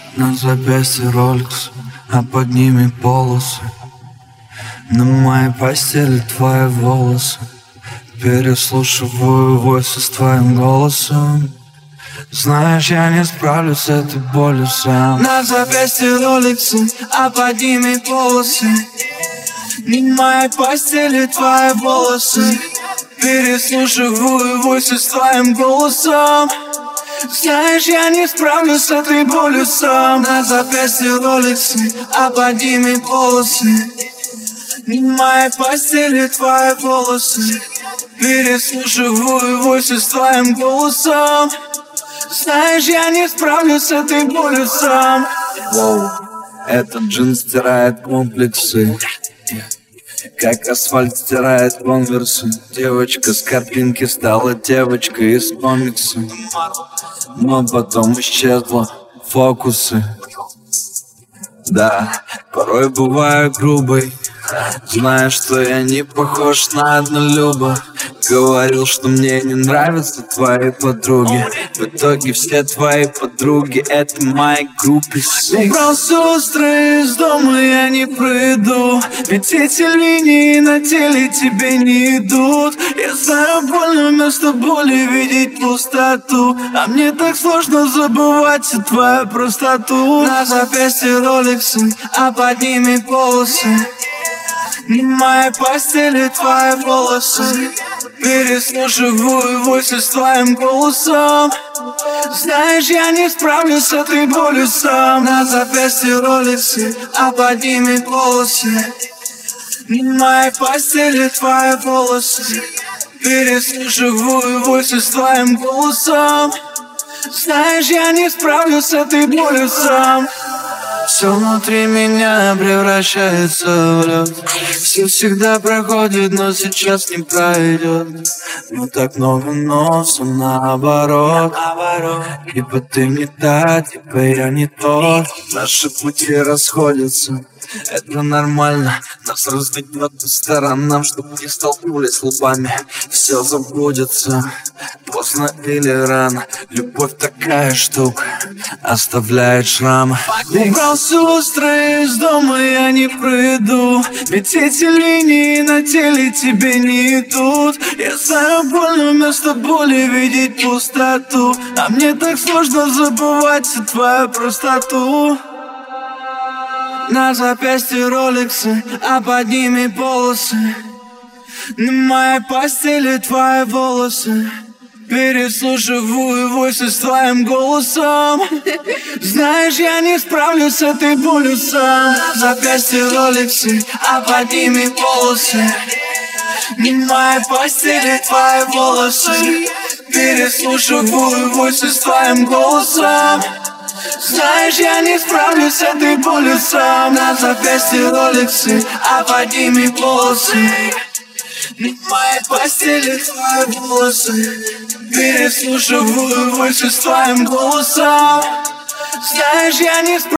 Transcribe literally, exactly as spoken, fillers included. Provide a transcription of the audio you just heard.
На запястье роликс, а под ними полосы. На моей постели твои волосы. Переслушиваю войсы с твоим голосом. Знаешь, я не справлюсь с этой болью сам. На запястье роликсы, а под ними полосы. На моей постели твои волосы. Переслушиваю войсы с твоим голосом. Знаешь, я не справлюсь с этой болью сам. На запястье роликсы, а под ними полосы. На моей постели твои волосы. Переслушиваю войсы с твоим голосом. Знаешь, я не справлюсь с этой болью сам. Воу, этот джин стирает комплексы, как асфальт стирает конверсы. Девочка с картинки стала девочкой из комикса, но потом исчезла фокусы. Да, порой бываю грубой, знаешь, что я не похож на однолюба. Говорил, что мне не нравятся твои подруги. В итоге все твои подруги — это мои группы. Убрал сестры из дома, я не приду, ведь эти линии на теле тебе не идут. Я знаю, больно вместо боли видеть пустоту, а мне так сложно забывать всю твою простоту. На запястье роликсы, а под ними полосы. На моей постели твои волосы. Переслушиваю войсы с твоим голосом. Знаешь, я не справлюсь с этой болью сам. На запястье роликсы, а под ними полосы. На моей постели твои волосы. Переслушиваю войсы с твоим голосом. Знаешь, я не справлюсь с этой болью сам. Все внутри меня превращается в лед. Все всегда проходит, но сейчас не пройдет. Ну так много, но все наоборот. Типа ты не та, типа я не тот. Наши пути расходятся, это нормально. Нас разведет по сторонам, чтоб не столкнулись лбами. Все забудется, поздно или рано. Любовь такая штука, оставляет шрамы. Убрал сестры из дома, я не приду, ведь эти линии на теле тебе не идут. Я знаю, больно вместо боли видеть пустоту, а мне так сложно забывать всю твою простоту. На запястье роликсы, а под ними полосы. На моей постели твои волосы. Переслушиваю войсы с твоим голосом. Знаешь, я не справлюсь с этой болью сам. На запястье роликсы, а под ними полосы. На моей постели твои волосы. Переслушиваю войсы с твоим голосом. Знаешь, я не справлюсь с этой болью сам. На запястье роликсы, а под ними полосы. На моей постели твои волосы. Переслушиваю войсы с твоим голосом. Знаешь, я не справлюсь.